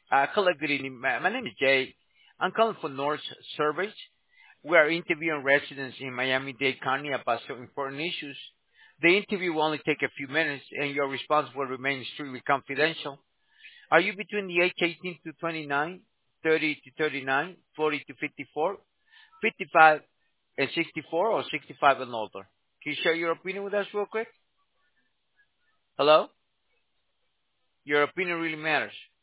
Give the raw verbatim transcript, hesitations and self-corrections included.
Uh, hello, good evening. My, my name is Jay. I'm calling for North Service. We are interviewing residents in Miami-Dade County about some important issues. The interview will only take a few minutes, and your response will remain strictly confidential. Are you between the age eighteen to twenty-nine, thirty to thirty-nine, forty to fifty-four, fifty-five and sixty-four, or sixty-five and older? Can you share your opinion with us real quick? Hello? Your opinion really matters.